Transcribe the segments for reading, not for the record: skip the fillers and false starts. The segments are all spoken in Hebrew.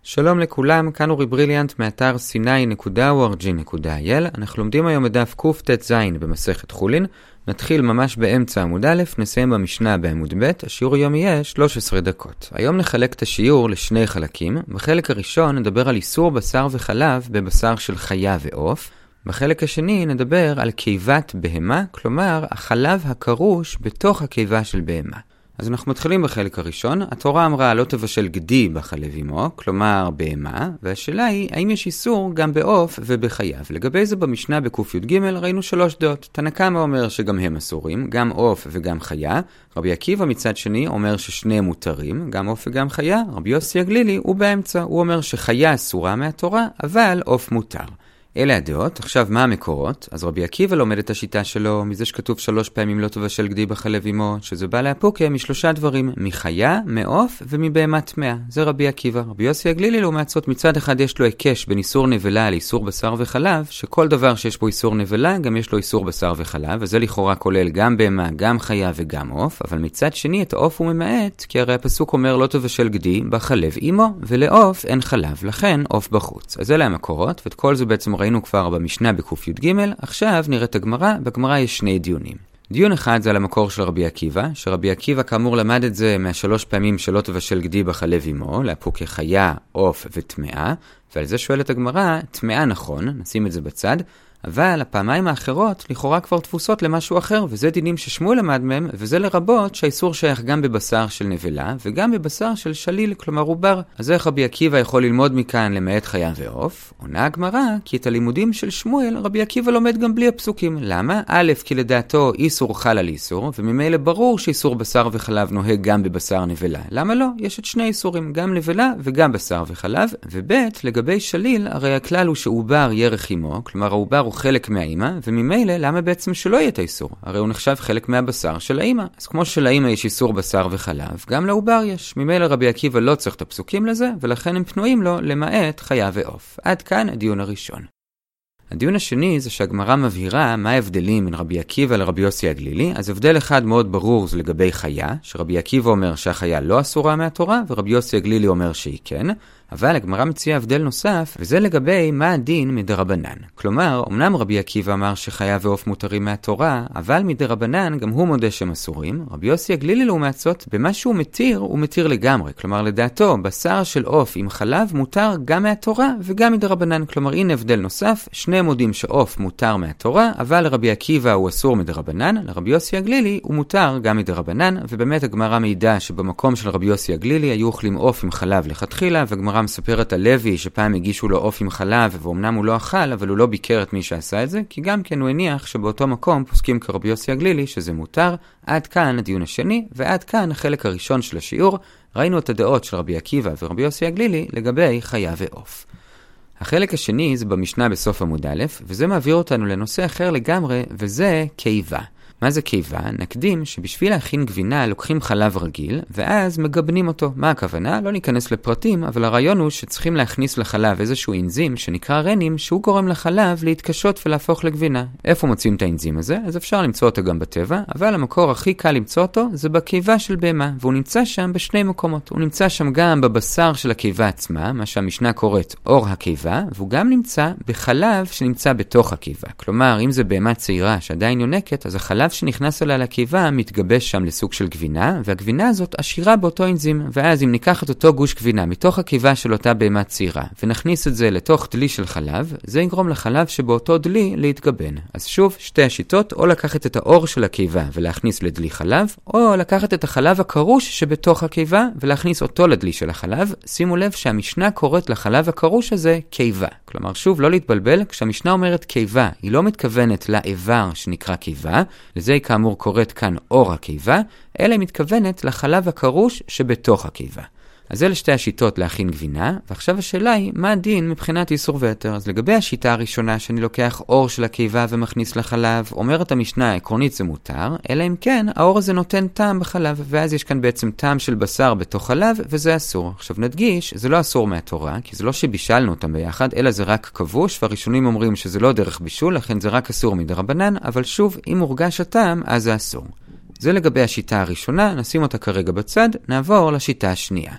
שלום לכולם, כאן אורי בריליאנט מאתר sinai.org.il. אנחנו לומדים היום בדף קט"ז במסכת חולין. נתחיל ממש באמצע עמוד א', נסיים במשנה בעמוד ב'. השיעור היום יהיה 13 דקות. היום נחלק את השיעור לשני חלקים. בחלק הראשון נדבר על איסור בשר וחלב בבשר של חיה ועוף. בחלק השני נדבר על קיבת בהמה, כלומר החלב הקרוש בתוך הקיבה של בהמה. אז אנחנו מתחילים בחלק הראשון. התורה אמרה לא תבשל גדי בחלב אמו, כלומר בהמה, והשאלה היא האם יש איסור גם בעוף ובחיה. לגבי זה במשנה בק"ג ראינו 3 דעות. תנא קמא אומר שגם הם אסורים, גם עוף וגם חיה. רבי עקיבא מצד שני אומר ששניהם מותרים, גם עוף וגם חיה. רבי יוסי הגלילי הוא באמצע, הוא אומר שחיה אסורה מהתורה, אבל עוף מותר. אלה הדעות. עכשיו מה המקורות? אז רבי עקיבא לומד את השיטה שלו מזה שכתוב 3 פעמים לא תבשל גדי בחלב אמו, שזה בא להפוקה מ3 דברים, מחיה, מעוף ומבהמה טמאה. זה רבי עקיבא. רבי יוסי הגלילי לעומת זאת, מצד אחד יש לו היקש בין איסור נבלה לאיסור בשר וחלב, שכל דבר שיש בו איסור נבלה גם יש לו איסור בשר וחלב, וזה לכאורה כולל גם בהמה, גם חיה וגם עוף. אבל מצד שני את העוף הוא ממעט, כי הרי הפסוק אומר לא תבשל גדי בחלב אמו, ולעוף אין חלב, לכן עוף בחוץ. אז אלה המקורות, ואת כל זה בעצם ראינו כבר במשנה בק"ג. עכשיו נראה את הגמרא. בגמרא יש 2 דיונים. דיון אחד זה על המקור של רבי עקיבא, שרבי עקיבא כאמור למד את זה מה3 פעמים שלא תבשל גדי בחלב אמו, להפוק חיה, עוף וטמאה, ועל זה שואלת הגמרא, טמאה נכון, נשים את זה בצד, אבל הפעמיים האחרות לכאורה כבר תפוסות למשהו אחר, וזה דינים ששמואל למד מהם, וזה לרבות שהאיסור שייך גם בבשר של נבלה, וגם בבשר של שליל, כלומר עובר. אז איך רבי עקיבא יכול ללמוד מכאן למעט חיה ועוף? עונה הגמרא, כי את הלימודים של שמואל רבי עקיבא לומד גם בלי הפסוקים. למה? א', כי לדעתו איסור חל על איסור, וממילא ברור שאיסור בשר וחלב נוהג גם בבשר נבלה. למה לא? יש את 2 איסורים, גם נבלה וגם בשר וחלב. וב', לגבי שליל, הרי הכלל הוא שעובר ירך אמו, כלומר העובר הוא חלק מהאימא, וממילא למה בעצם שלא יהיה את האיסור? הרי הוא נחשב חלק מהבשר של האימא. אז כמו שלאימא יש איסור בשר וחלב, גם לעובר יש. ממילא רבי עקיבא לא צריך את הפסוקים לזה, ולכן הם פנויים לו למעט חיה ועוף. עד כאן הדיון הראשון. הדיון השני זה שהגמרא מבהירה מה ההבדלים בין רבי עקיבא לרבי יוסי הגלילי. אז הבדל אחד מאוד ברור זה לגבי חיה, שרבי עקיבא אומר שהחיה לא אסורה מהתורה, ורבי יוסי הגלילי אומר שהיא כן. אבל הגמרא מציעה הבדל נוסף, וזה לגבי מה הדין מדרבנן. כלומר, אמנם רבי עקיבא אמר שחיה ועוף מותרים מהתורה, אבל מדרבנן גם הוא מודה שהם אסורים. רבי יוסי הגלילי לעומת זאת, במה שהוא מתיר, הוא מתיר לגמרי. כלומר, לדעתו, בשר של עוף עם חלב מותר גם מהתורה וגם מדרבנן. כלומר, הנה הבדל נוסף, 2 מודים שעוף מותר מהתורה, אבל לרבי עקיבא הוא אסור מדרבנן, לרבי יוסי הגלילי הוא מותר גם מדרבנן, ובאמת הגמרא מעידה שבמקום של רבי יוסי הגלילי היו אוכלים עוף עם חלב לכתחילה, והגמרא מספרת על לוי שפעם הגישו לו עוף עם חלב, ואומנם הוא לא אכל, אבל הוא לא ביקר את מי שעשה את זה, כי גם כן הוא הניח שבאותו מקום פוסקים כרבי יוסי הגלילי שזה מותר. עד כאן הדיון השני, ועד כאן החלק הראשון של השיעור. ראינו את הדעות של רבי עקיבא ורבי יוסי הגלילי לגבי חיה ועוף. החלק השני זה במשנה בסוף עמוד א', וזה מעביר אותנו לנושא אחר לגמרי, וזה קיבה. מה זה קיבה? נקדים שבשביל להכין גבינה לוקחים חלב רגיל, ואז מגבנים אותו. מה הכוונה? לא ניכנס לפרטים, אבל הרעיון הוא שצריכים להכניס לחלב איזשהו אנזים שנקרא רנים, שהוא גורם לחלב להתקשות ולהפוך לגבינה. איפה מוצאים את האנזים הזה? אז אפשר למצוא אותו גם בטבע, אבל המקור הכי קל למצוא אותו זה בקיבה של בהמה, והוא נמצא שם ב2 מקומות. הוא נמצא שם גם בבשר של הקיבה עצמה, מה שהמשנה קוראת אור הקיבה, והוא גם נמצא בחלב שנמצא בתוך הקיבה. כלומר, אם זה בהמה צעירה שעדיין יונקת, אז החלב שנכנס אליה לקיבה מתגבש שם לסוג של גבינה, והגבינה הזאת עשירה באותו אנזים. ואז אם ניקח את אותו גוש גבינה מתוך הקיבה של אותה בהמה צעירה ונכניס את זה לתוך דלי של חלב, זה יגרום לחלב שבאותו דלי להתגבן. אז שוב, 2 השיטות, או לקחת את האור של הקיבה ולהכניס לדלי חלב, או לקחת את החלב הקרוש שבתוך הקיבה ולהכניס אותו לדלי של החלב. שימו לב שהמשנה קוראת לחלב הקרוש הזה קיבה. כלומר, שוב, לא להתבלבל, כשהמשנה אומרת קיבה, היא לא מתכוונת לאיבר שנקרא קיבה, לזה היא כאמור קוראת כאן אור הקיבה, אלא היא מתכוונת לחלב הקרוש שבתוך הקיבה. אז אלה 2 השיטות להכין גבינה, ועכשיו השאלה היא, מה הדין מבחינת איסור ויתר? אז לגבי השיטה הראשונה, שאני לוקח אור של הקיבה ומכניס לחלב, אומרת המשנה, עקרונית זה מותר, אלא אם כן, האור הזה נותן טעם בחלב, ואז יש כאן בעצם טעם של בשר בתוך חלב, וזה אסור. עכשיו נדגיש, זה לא אסור מהתורה, כי זה לא שבישלנו אותם ביחד, אלא זה רק כבוש, והראשונים אומרים שזה לא דרך בישול, לכן זה רק אסור מדרבנן, אבל שוב, אם מורגש הטעם, אז זה אסור. זה לגבי השיטה הראשונה, נשים אותה כרגע בצד, נעבור לשיטה השנייה.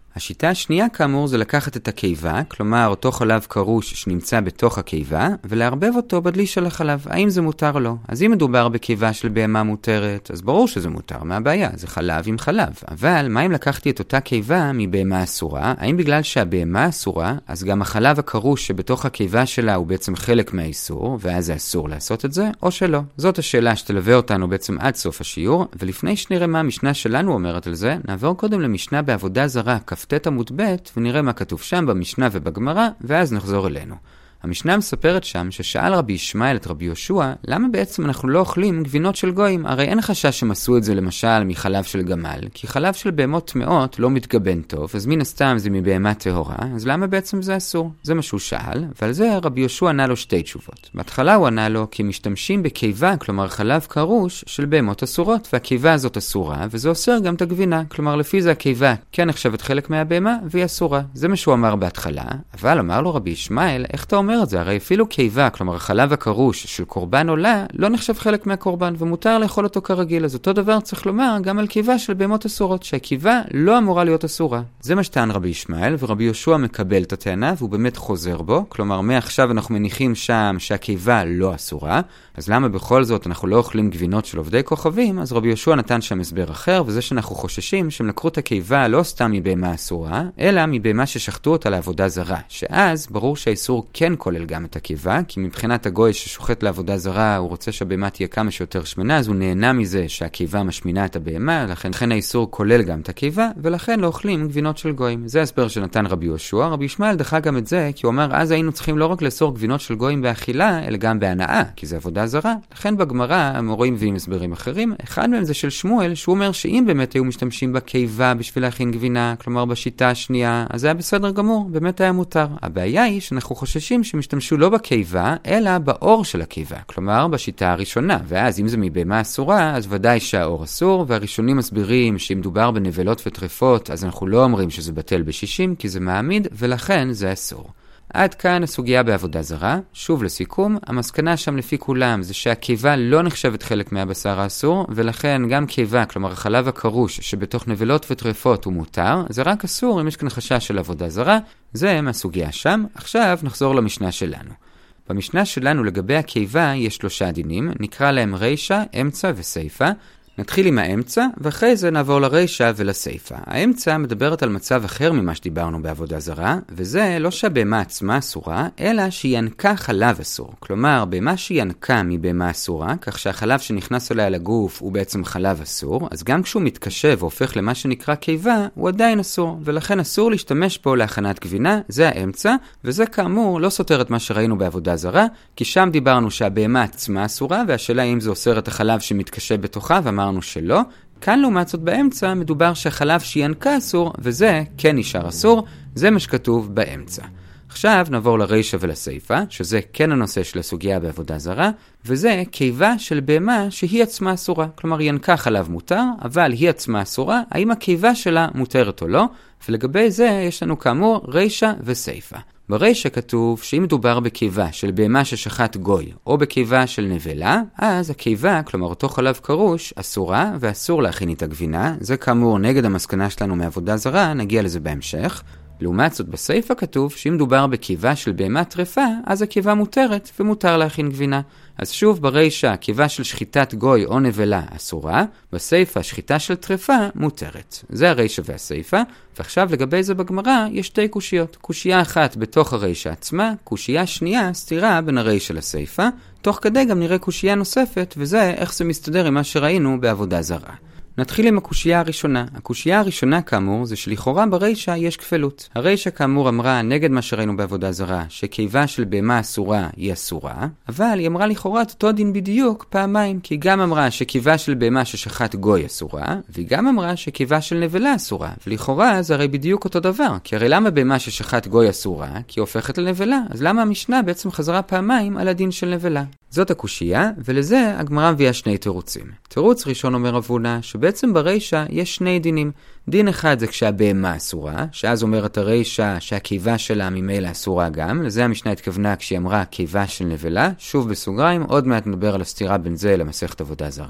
השיטה השנייה כאמור זה לקחת את הקיבה, כלומר אותו חלב קרוש שנמצא בתוך הקיבה, ולהרבב אותו בדלי של החלב, האם זה מותר או לא. אז אם מדובר בקיבה של בהמה מותרת, אז ברור שזה מותר, מה הבעיה? זה חלב עם חלב. אבל מה אם לקחתי את אותה קיבה מבהמה אסורה? האם בגלל שהבהמה אסורה, אז גם החלב הקרוש שבתוך הקיבה שלה הוא בעצם חלק מהאיסור, ואז זה אסור לעשות את זה, או שלא? זאת השאלה שתלווה אותנו בעצם עד סוף השיעור, ולפני שנראה מה המשנה שלנו אומרת על זה, נעבור קודם למשנה בעבודה זרה, כ"ט עמוד ב', ונראה מה כתוב שם במשנה ובגמרא, ואז נחזור אלינו. המשנה מספרת שם ששאל רבי ישמעאל את רבי יהושע, למה בעצם אנחנו לא אוכלים גבינות של גויים? הרי אין חשש שהם עשו את זה למשל מחלב של גמל, כי חלב של בהמות טמאות לא מתגבן טוב, אז מן הסתם זה מבהמה טהורה, אז למה בעצם זה אסור? זה מה שהוא שאל, ועל זה רבי יהושע ענה לו שתי תשובות. בהתחלה הוא ענה לו כי משתמשים בקיבה, כלומר חלב קרוש של בהמות אסורות, והקיבה הזאת אסורה, וזה אוסר גם את הגבינה, כלומר לפי זה הקיבה כן נחשבת חלק מהבהמה והיא אסורה. זה מה שהוא אמר בהתחלה, אבל אמר לו רבי ישמעאל, איך אתה אומר את זה? הרי אפילו קיבה, כלומר החלב הקרוש של קורבן עולה, לא נחשב חלק מהקורבן, ומותר לאכול אותו כרגיל. אז אותו דבר צריך לומר גם על קיבה של בהמות אסורות, שהקיבה לא אמורה להיות אסורה. זה מה שטען רבי ישמעאל, ורבי יהושע מקבל את הטענה, והוא באמת חוזר בו. כלומר, מעכשיו אנחנו מניחים שם שהקיבה לא אסורה, אז למה בכל זאת אנחנו לא אוכלים גבינות של עובדי כוכבים? אז רבי יהושע נתן שם הסבר אחר, וזה שאנחנו חוששים שהם לקחו את הקיבה לא סתם מבהמה אסורה, אלא מבהמה ששחטו אותה לעבודה זרה, שאז ברור שהאיסור כן כולל גם את הקיבה, כי מבחינת הגוי ששוחט לעבודה זרה, הוא רוצה שהבהמה תהיה כמה שיותר שמנה, אז הוא נהנה מזה שהקיבה משמינה את הבהמה, לכן האיסור כולל גם את הקיבה, ולכן לא אוכלים גבינות של גויים. זה הסבר שנתן רבי יהושע. רבי ישמעאל דחה גם את זה, כי הוא אמר, אז היינו צריכים לא רק לאסור גבינות של גויים באכילה, אלא גם בהנאה, כי זה עבודה זרה. לכן בגמרא המורים מביאים הסברים אחרים. אחד מהם זה של שמואל, שהוא אומר שאם באמת היו משתמשים בקיבה בשביל להכין גבינה, כלומר בשיטה השנייה, אז זה היה בסדר גמור, באמת היה מותר. הבעיה היא שאנחנו חוששים שמשתמשו לא בקיבה, אלא באור של הקיבה, כלומר בשיטה הראשונה. ואז אם זה מבהמה אסורה, אז ודאי שהאור אסור, והראשונים מסבירים שאם דובר בנבלות וטרפות, אז אנחנו לא אומרים שזה בטל ב-60, כי זה מעמיד, ולכן זה אסור. עד כאן הסוגיה בעבודה זרה. שוב לסיכום, המסקנה שם לפי כולם זה שהקיבה לא נחשבת חלק מהבשר האסור, ולכן גם קיבה, כלומר החלב הקרוש שבתוך נבלות וטרפות הוא מותר, זה רק אסור אם יש כאן חשש של עבודה זרה. זה מהסוגיה שם. עכשיו נחזור למשנה שלנו. במשנה שלנו לגבי הקיבה יש 3 דינים, נקרא להם רישה, אמצע וסייפה. נתחיל עם האמצע, ואחרי זה נעבור לרישה ולסייפה. האמצע מדברת על מצב אחר ממה שדיברנו בעבודה זרה, וזה לא שהבהמה עצמה אסורה, אלא שהיא ינקה חלב אסור. כלומר, בהמה שהיא ינקה מבהמה אסורה, כך שהחלב שנכנס אליה לגוף הוא בעצם חלב אסור, אז גם כשהוא מתקשה והופך למה שנקרא קיבה, הוא עדיין אסור, ולכן אסור להשתמש פה להכנת גבינה, זה האמצע, וזה כאמור לא סותר את מה שראינו בעבודה זרה, כי שם דיברנו שהבהמה עצמה אסורה, והשאלה אם זה אוסר את החלב שמתקשה בתוכה, ואמרנו שלא. כאן לעומת זאת באמצע מדובר שהחלב שינקה אסור, וזה כן נשאר אסור, זה מה שכתוב באמצע. עכשיו נעבור לרישה ולסייפה, שזה כן הנושא של הסוגיה בעבודה זרה, וזה קיבה של בהמה שהיא עצמה אסורה. כלומר, ינקה חלב מותר, אבל היא עצמה אסורה, האם הקיבה שלה מותרת או לא, ולגבי זה יש לנו כאמור רישה וסייפה. ברישה כתוב שאם מדובר בקיבה של בהמה ששחט גוי, או בקיבה של נבלה, אז הקיבה, כלומר אותו חלב קרוש, אסורה, ואסור להכין את הגבינה. זה כאמור נגד המסקנה שלנו מעבודה זרה, נגיע לזה בהמשך. לעומת זאת בסייפה כתוב שאם מדובר בקיבה של בהמה טרפה, אז הקיבה מותרת ומותר להכין גבינה. אז שוב ברישה, קיבה של שחיטת גוי או נבלה אסורה, בסייפה שחיטה של טרפה מותרת. זה הרישה והסייפה, ועכשיו לגבי זה בגמרא יש 2 קושיות. קושייה אחת בתוך הרישה עצמה, קושייה שנייה סתירה בין הרישה לסייפה, תוך כדי גם נראה קושייה נוספת, וזה איך זה מסתדר עם מה שראינו בעבודה זרה. נתחיל עם הקושייה הראשונה. הקושייה הראשונה כאמור זה שלכאורה ברישה יש כפלות. הרישה כאמור אמרה נגד מה שראינו בעבודה זרה, שקיבה של בהמה אסורה היא אסורה, אבל היא אמרה לכאורה אותו דין בדיוק פעמיים, כי היא גם אמרה שקיבה של בהמה ששחט גוי אסורה, והיא גם אמרה שקיבה של נבלה אסורה. ולכאורה זה הרי בדיוק אותו דבר, כי הרי למה בהמה ששחט גוי אסורה? כי היא הופכת לנבלה. אז למה המשנה בעצם חזרה פעמיים על הדין של נבלה? זאת הקושייה, ולזה הגמרא מביאה 2 תירוצים. תירוץ ראשון אומר אבונה, שבעצם ברישה יש 2 דינים. דין אחד זה כשהבהמה אסורה, שאז אומרת הרישה שהקיבה שלה ממילא אסורה גם, לזה המשנה התכוונה כשהיא אמרה קיבה של נבלה, שוב בסוגריים, עוד מעט נדבר על הסתירה בין זה למסכת עבודה זרה.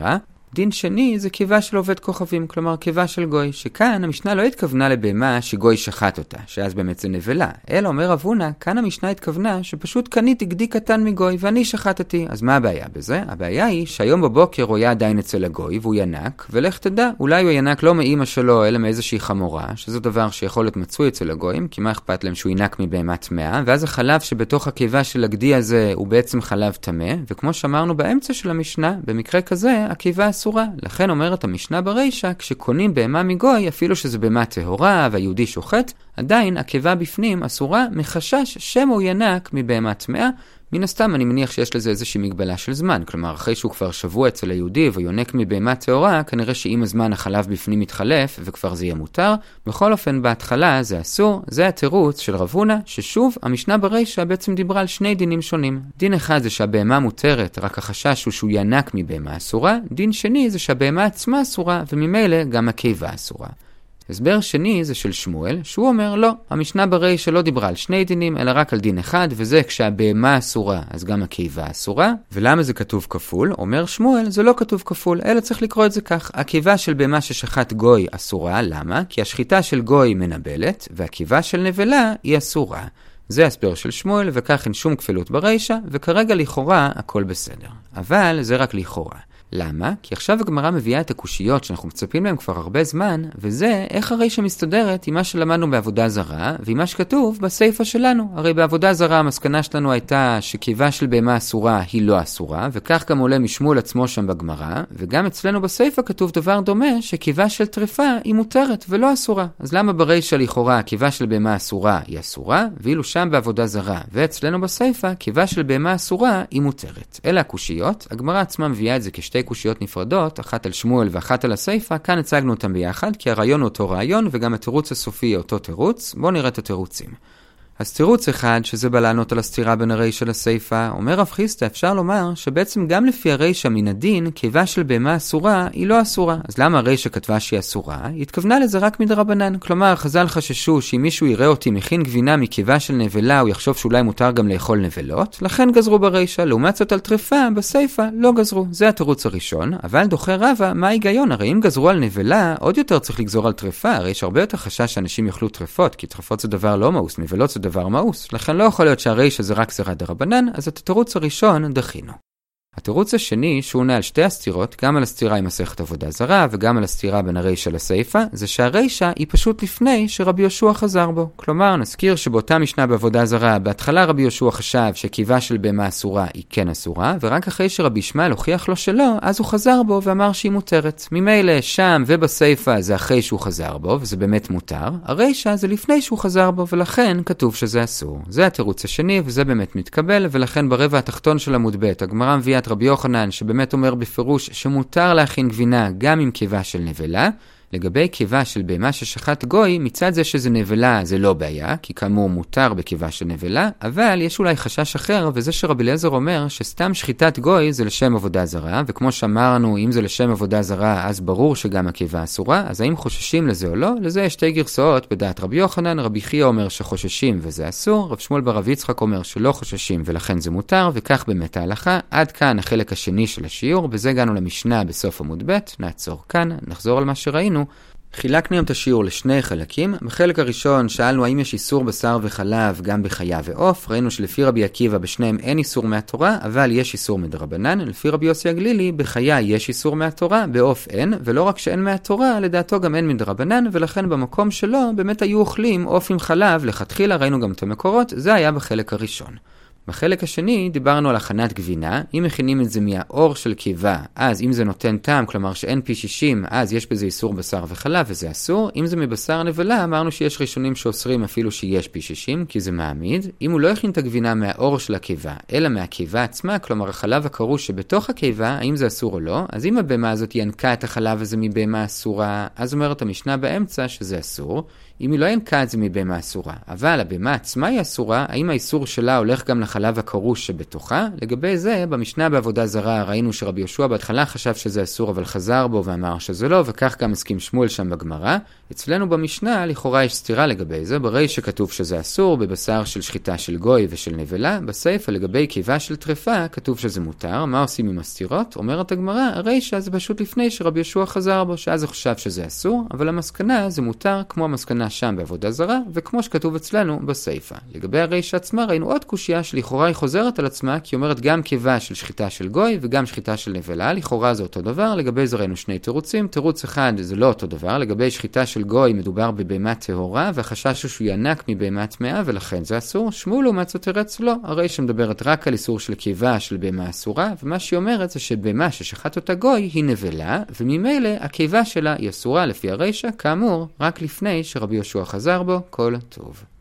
דין שני זה קיבה של עובד כוכבים, כלומר קיבה של גוי, שכאן המשנה לא התכוונה לבהמה שגוי שחט אותה, שאז באמת זה נבלה, אלא אומר רב הונא, כאן המשנה התכוונה שפשוט קניתי גדי קטן מגוי ואני שחטתי. אז מה הבעיה בזה? הבעיה היא שהיום בבוקר הוא היה עדיין אצל הגוי והוא ינק, ולך תדע, אולי הוא ינק לא מאמא שלו אלא מאיזושהי חמורה, שזה דבר שיכול להיות מצוי אצל הגויים, כי מה אכפת להם שהוא ינק מבהמה טמאה, ואז החלב שבתוך הקיבה של הגדי הזה הוא בעצם חלב טמא, וכמו שאמרנו באמצע של המשנה, במקרה כזה הקיבה אסורה. לכן אומרת המשנה ברישה, כשקונים בהמה מגוי, אפילו שזה בהמה טהורה והיהודי שוחט, עדיין הקיבה בפנים אסורה מחשש שמא הוא ינק מבהמה טמאה. מן הסתם אני מניח שיש לזה איזושהי מגבלה של זמן, כלומר אחרי שהוא כבר שבוע אצל היהודי ויונק מבהמה טהורה, כנראה שעם הזמן החלב בפנים מתחלף וכבר זה יהיה מותר. בכל אופן בהתחלה זה אסור, זה התירוץ של רב הונא, ששוב המשנה ברישה בעצם דיברה על שני דינים שונים. דין אחד זה שהבהמה מותרת, רק החשש הוא שהוא ינק מבהמה אסורה, דין שני זה שהבהמה עצמה אסורה וממילא גם הקיבה אסורה. הסבר שני זה של שמואל, שהוא אומר לא, המשנה ברישה לא דיברה על שני דינים, אלא רק על דין אחד, וזה כשהבהמה אסורה, אז גם הקיבה אסורה. ולמה זה כתוב כפול? אומר שמואל, זה לא כתוב כפול, אלא צריך לקרוא את זה כך. הקיבה של בהמה ששחט גוי אסורה, למה? כי השחיטה של גוי מנבלת, והקיבה של נבלה היא אסורה. זה הסבר של שמואל, וכך אין שום כפילות ברישה, וכרגע לכאורה הכל בסדר. אבל זה רק לכאורה. למה? כי עכשיו הגמרא מביאה את הקושיות שאנחנו מצפים להם כבר הרבה זמן, וזה איך הרישה מסתדרת עם מה שלמדנו בעבודה זרה, ועם מה שכתוב בסייפה שלנו. הרי בעבודה זרה המסקנה שלנו הייתה שקיבה של בהמה אסורה היא לא אסורה, וכך גם עולה משמואל עצמו שם בגמרא, וגם אצלנו בסייפה כתוב דבר דומה שקיבה של טרפה היא מותרת ולא אסורה. אז למה ברישה לכאורה קיבה של בהמה אסורה היא אסורה, ואילו שם בעבודה זרה ואצלנו בסייפה קיבה של בהמה אסורה היא מותרת? אלה הקושיות, הגמרא עצמה מביאה את זה כשתי קושיות נפרדות, אחת על שמואל ואחת על הסייפה. כאן הצגנו אותם ביחד, כי הרעיון הוא אותו רעיון, וגם התירוץ הסופי הוא אותו תירוץ. בואו נראה את התירוצים. אז תירוץ אחד, שזה בא לענות על הסתירה בין הרישה לסייפה, אומר רב חיסדא, אפשר לומר שבעצם גם לפי הרישה מן הדין, קיבה של בהמה אסורה היא לא אסורה. אז למה הרישה כתבה שהיא אסורה? היא התכוונה לזה רק מדרבנן. כלומר, חז"ל חששו שאם מישהו יראה אותי מכין גבינה מקיבה של נבלה, הוא יחשוב שאולי מותר גם לאכול נבלות, לכן גזרו ברישה. לעומת זאת על טרפה, בסייפה לא גזרו. זה התירוץ הראשון, אבל דוחה רבא, מה ההיגיון? הרי אם גזרו על נבלה, עוד יותר צריך לגזור על טרפה. הרי יש הרבה יותר חשש שאנשים יאכלו טרפות, כי טרפות זה דבר לא מאוס, נבלות זה דבר מאוס. לכן לא יכול להיות שהרישה זה רק גזירה דרבנן, אז את התירוץ הראשון דחינו. התירוץ השני, שהוא עונה על שתי הסתירות, גם על הסתירה עם מסכת עבודה זרה וגם על הסתירה בין הרישה לסייפה, זה שהרישה היא פשוט לפני שרבי יהושע חזר בו. כלומר, נזכיר שבאותה משנה בעבודה זרה, בהתחלה רבי יהושע חשב שקיבה של בהמה אסורה היא כן אסורה, ורק אחרי שרבי ישמעאל הוכיח לו שלא, אז הוא חזר בו ואמר שהיא מותרת. ממילא שם ובסייפה זה אחרי שהוא חזר בו, וזה באמת מותר. הרישה זה לפני שהוא חזר בו, ולכן כתוב שזה אסור. זה התירוץ השני, וזה באמת מתקבל, ולכן ברבע התחתון של עמוד ב' הגמרא מביאה את רבי יוחנן שבאמת אומר בפירוש שמותר להכין גבינה גם עם קיבה של נבלה. לגבי קיבה של בהמה ששחט גוי, מצד זה שזה נבלה זה לא בעיה, כי כאמור מותר בקיבה של נבלה, אבל יש אולי חשש אחר, וזה שרבי אליעזר אומר שסתם שחיטת גוי זה לשם עבודה זרה, וכמו שאמרנו, אם זה לשם עבודה זרה, אז ברור שגם הקיבה אסורה. אז האם חוששים לזה או לא? לזה יש שתי גרסאות בדעת רבי יוחנן. רבי חייא אומר שחוששים וזה אסור, רב שמואל בר רב יצחק אומר שלא חוששים ולכן זה מותר, וכך באמת ההלכה. עד כאן החלק השני של השיעור, בזה הגענו למשנה בסוף עמוד ב'. נעצור כאן, נחזור על מה שראינו. חילקנו היום את השיעור לשני חלקים. בחלק הראשון שאלנו האם יש איסור בשר וחלב גם בחיה ועוף. ראינו שלפי רבי עקיבא בשניהם אין איסור מהתורה, אבל יש איסור מדרבנן. לפי רבי יוסי הגלילי בחיה יש איסור מהתורה, בעוף אין, ולא רק שאין מהתורה, לדעתו גם אין מדרבנן, ולכן במקום שלו באמת היו אוכלים עוף עם חלב לכתחילה. ראינו גם את המקורות, זה היה בחלק הראשון. בחלק השני דיברנו על הכנת גבינה. אם מכינים את זה מהאור של קיבה, אז אם זה נותן טעם, כלומר שאין פי 60, אז יש בזה איסור בשר וחלב וזה אסור. אם זה מבשר נבלה, אמרנו שיש ראשונים שאוסרים אפילו שיש פי 60, כי זה מעמיד. אם הוא לא הכין את הגבינה מהאור של הקיבה, אלא מהקיבה עצמה, כלומר החלב הקרוש שבתוך הקיבה, האם זה אסור או לא, אז אם הבהמה הזאת ינקה את החלב הזה מבהמה אסורה, אז אומרת המשנה באמצע שזה אסור. אם היא לא ינקה את זה מבהמה אסורה, אבל הבהמה עצמה היא אסורה, האם האיסור שלה הולך גם לחלב הקרוש שבתוכה? לגבי זה, במשנה בעבודה זרה ראינו שרבי יהושע בהתחלה חשב שזה אסור, אבל חזר בו ואמר שזה לא, וכך גם הסכים שמואל שם בגמרא. אצלנו במשנה לכאורה יש סתירה לגבי זה, בריש שכתוב שזה אסור, בבשר של שחיטה של גוי ושל נבלה, בסייפה לגבי קיבה של טרפה כתוב שזה מותר. מה עושים עם הסתירות? אומרת הגמרא, הריש זה פשוט לפני שרבי יהושע חזר בו, שאז הוא חשב שזה אסור, אבל המסקנה זה מותר כמו המסקנה שם בעבודה זרה, וכמו שכתוב אצלנו בסייפה. לגבי הריש עצמה ראינו עוד קושיה שלכאורה היא חוזרת על עצמה, כי אומרת גם קיבה של שחיטה של גוי וגם שחיטה של נבלה, לכאורה זה אותו דבר. לגבי זה ראינו שני תירוצים, תירוץ אחד זה לא אותו דבר, לגבי שחיטה של גוי מדובר בבהמה טהורה, והחשש הוא שהוא ינק מבהמה טמאה ולכן זה אסור. שמואל לעומת זאת תירץ לא, הרי שמדברת רק על איסור של קיבה של בהמה אסורה, ומה שהיא אומרת זה שבהמה ששחט אותה גוי היא נבלה, וממילא הקיבה שלה היא אסורה לפי הרישא, כאמור רק לפני שרבי יהושע חזר בו. כל טוב.